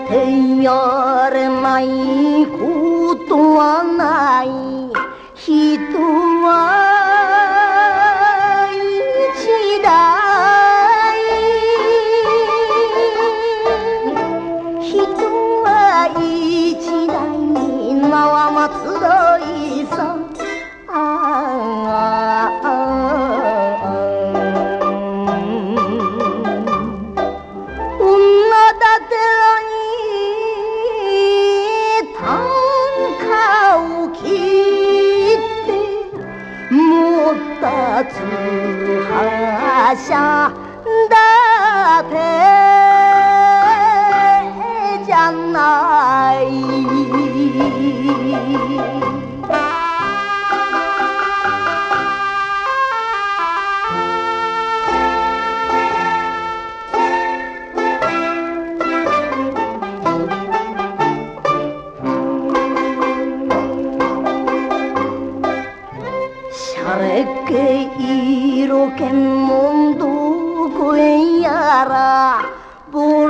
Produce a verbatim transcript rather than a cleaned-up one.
手やれないことはない人は一代人は一代縄祭りさあ女だてらに短歌を切ってもったつはしゃだてじゃないしゃれっけ色気もんどこへやらぼ